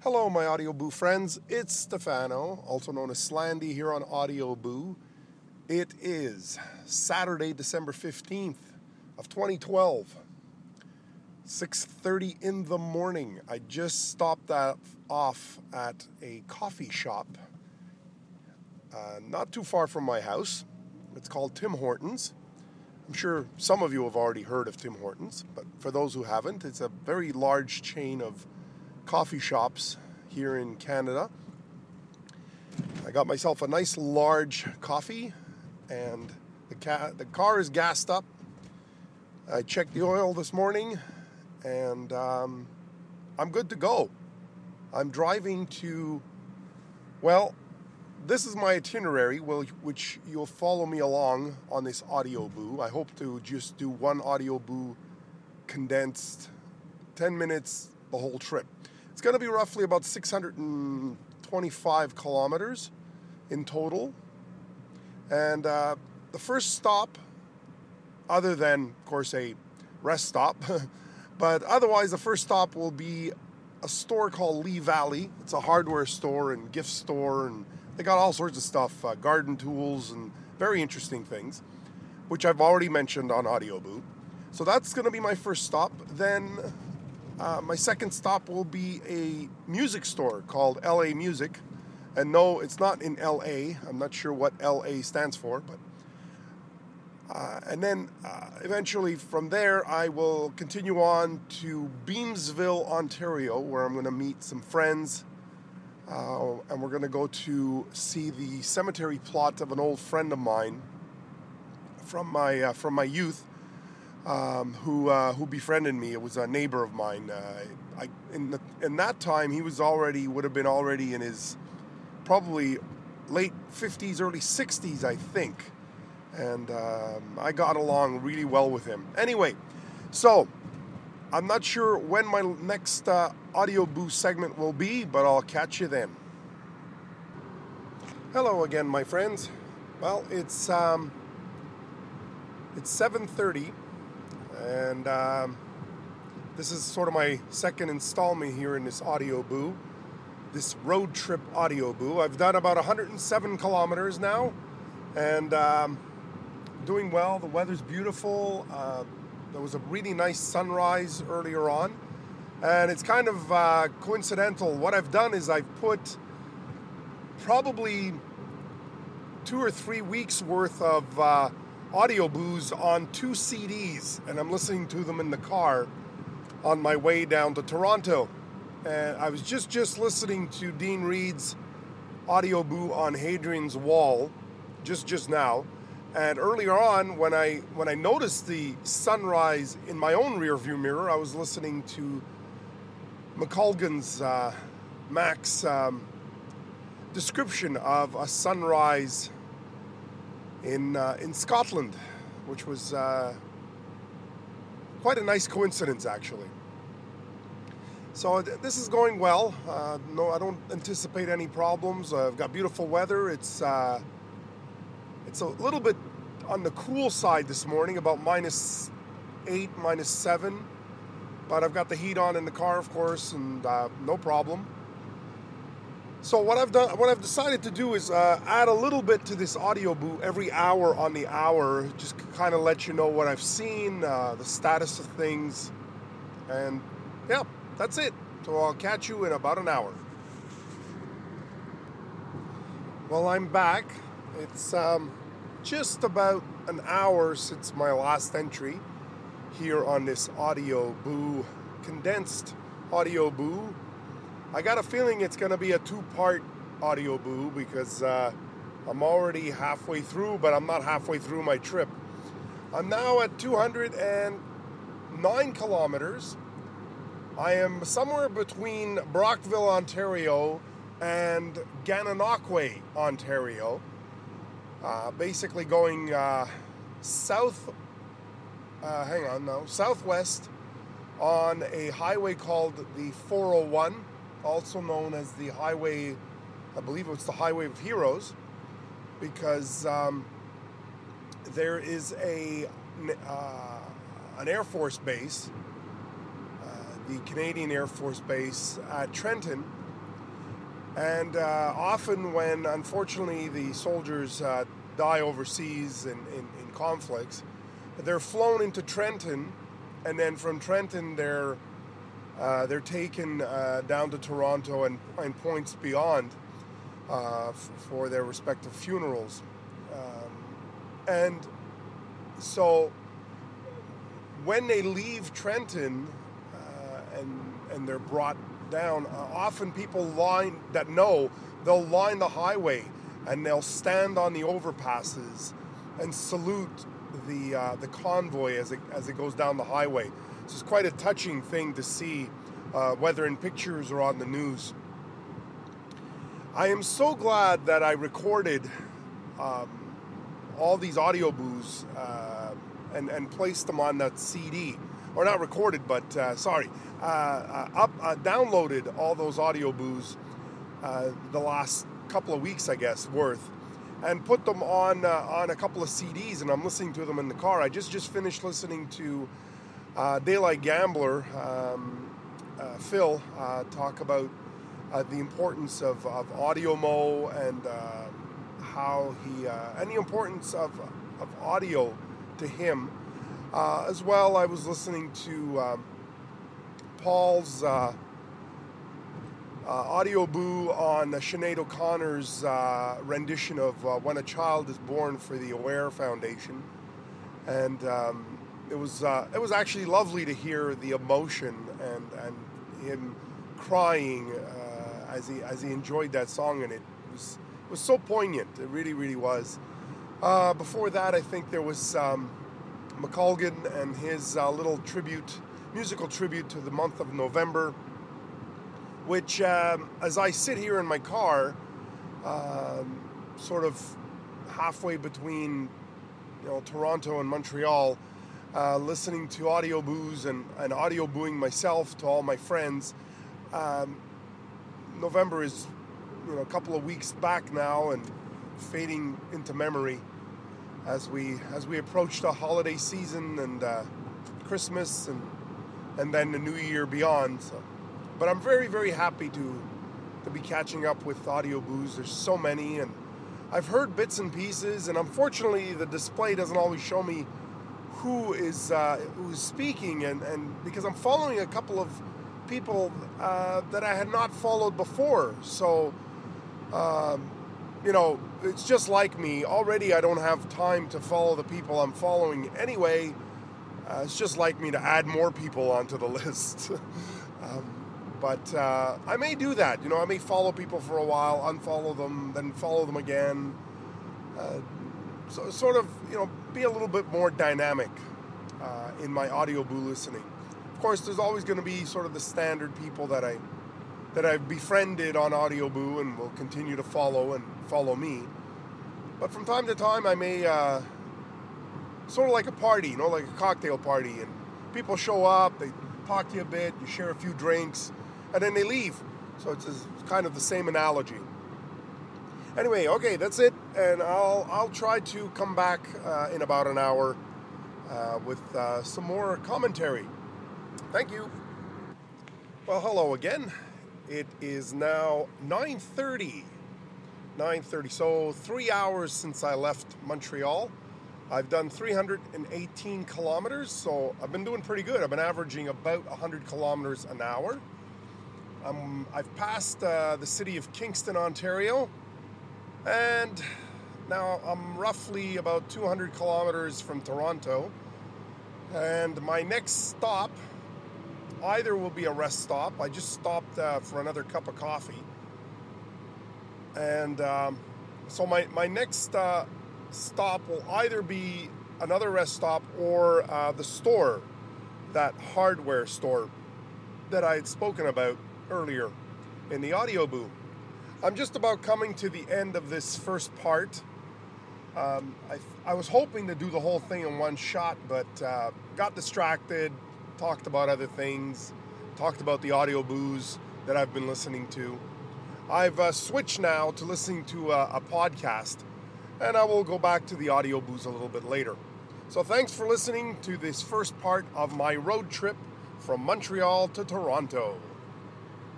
Hello, my Audio Boo friends. It's Stefano, also known as Slandy, here on Audio Boo. It is Saturday, December 15th of 2012, 6:30 in the morning. I just stopped off at a coffee shop not too far from my house. It's called Tim Hortons. I'm sure some of you have already heard of Tim Hortons, but for those who haven't, it's a very large chain of coffee shops here in Canada. I got myself a nice large coffee, and the car is gassed up. I checked the oil this morning, and I'm good to go. I'm driving to, this is my itinerary, which you'll follow me along on this Audio Boo. I hope to just do one Audio Boo condensed 10 minutes the whole trip. It's going to be roughly about 625 kilometers in total. And the first stop, other than, of course, a rest stop, but otherwise the first stop will be a store called Lee Valley. It's a hardware store and gift store, and they got all sorts of stuff, garden tools and very interesting things, which I've already mentioned on Audio Boo. So that's going to be my first stop. Then my second stop will be a music store called LA Music. And no, it's not in LA. I'm not sure what LA stands for, but and then eventually from there I will continue on to Beamsville, Ontario, where I'm going to meet some friends, and we're going to go to see the cemetery plot of an old friend of mine from my youth. Who befriended me. It was a neighbor of mine. In that time, he would have been already in his probably late 50s, early 60s, I think. And I got along really well with him. Anyway, so I'm not sure when my next Audio Boo segment will be, but I'll catch you then. Hello again, my friends. Well, it's 7:30. And this is sort of my second installment here in this Audio Boo, this road trip Audio Boo. I've done about 107 kilometers now, and doing well. The weather's beautiful. There was a really nice sunrise earlier on, and it's kind of coincidental. What I've done is I've put probably 2 or 3 weeks worth of Audio Boos on 2 CDs, and I'm listening to them in the car on my way down to Toronto. And I was just listening to Dean Reed's Audio Boo on Hadrian's Wall just now. And earlier on, when I noticed the sunrise in my own rearview mirror, I was listening to McColgan's Mac's description of a sunrise in Scotland, which was quite a nice coincidence, actually. So this is going well. No, I don't anticipate any problems. I've got beautiful weather. It's a little bit on the cool side this morning, about -8, -7. But I've got the heat on in the car, of course, and no problem. So what I've decided to do is add a little bit to this Audio Boo every hour on the hour, just kind of let you know what I've seen, the status of things, and yeah, that's it. So I'll catch you in about an hour. Well, I'm back. It's just about an hour since my last entry here on this Audio Boo, condensed Audio Boo. I got a feeling it's going to be a 2-part Audio Boo because I'm already halfway through, but I'm not halfway through my trip. I'm now at 209 kilometers. I am somewhere between Brockville, Ontario and Gananoque, Ontario. Basically going southwest on a highway called the 401. Also known as the highway, I believe it's the Highway of Heroes, because there is an Air Force base, the Canadian Air Force Base at Trenton, And often when, unfortunately, the soldiers die overseas in conflicts, they're flown into Trenton, and then from Trenton they're taken down to Toronto and points beyond for their respective funerals. And so when they leave Trenton and they're brought down, often people they'll line the highway and they'll stand on the overpasses and salute the convoy as it goes down the highway. So it's quite a touching thing to see, whether in pictures or on the news. I am so glad that I recorded all these audio boos and placed them on that CD, or not recorded, but downloaded all those audio boos the last couple of weeks, I guess, worth, and put them on a couple of CDs, and I'm listening to them in the car. I just finished listening to Daylight Gambler, Phil, talk about the importance of audio mo and how he and the importance of audio to him. As well, I was listening to Paul's audio boo on Sinead O'Connor's rendition of When a Child is Born for the Aware Foundation, and it was actually lovely to hear the emotion and him crying as he enjoyed that song, and it was so poignant. It really was. Before that, I think there was McColgan and his little musical tribute to the month of November, which as I sit here in my car, sort of halfway between Toronto and Montreal, listening to audio boos and audio booing myself to all my friends. November is a couple of weeks back now and fading into memory as we approach the holiday season and Christmas and then the New Year beyond. So, but I'm very happy to be catching up with audio boos. There's so many, and I've heard bits and pieces, and unfortunately the display doesn't always show me who's speaking, and because I'm following a couple of people that I had not followed before. So it's just like me. Already I don't have time to follow the people I'm following anyway. It's just like me to add more people onto the list. But I may do that. I may follow people for a while, unfollow them, then follow them again. So sort of, be a little bit more dynamic in my audio boo listening. Of course, there's always going to be sort of the standard people that I've befriended on audio boo and will continue to follow me. But from time to time, I may sort of like a party, like a cocktail party, and people show up, they talk to you a bit, you share a few drinks, and then they leave. So it's kind of the same analogy. Anyway, okay, that's it, and I'll try to come back in about an hour with some more commentary. Thank you. Well, hello again. It is now 9:30, so 3 hours since I left Montreal. I've done 318 kilometers, so I've been doing pretty good. I've been averaging about 100 kilometers an hour. I've passed the city of Kingston, Ontario, and now I'm roughly about 200 kilometers from Toronto. And my next stop either will be a rest stop. I just stopped for another cup of coffee. And so my next stop will either be another rest stop or the store, that hardware store that I had spoken about earlier in the audio boo. I'm just about coming to the end of this first part. I was hoping to do the whole thing in one shot, but got distracted, talked about other things, talked about the audio boos that I've been listening to. I've switched now to listening to a podcast, and I will go back to the audio boos a little bit later. So thanks for listening to this first part of my road trip from Montreal to Toronto.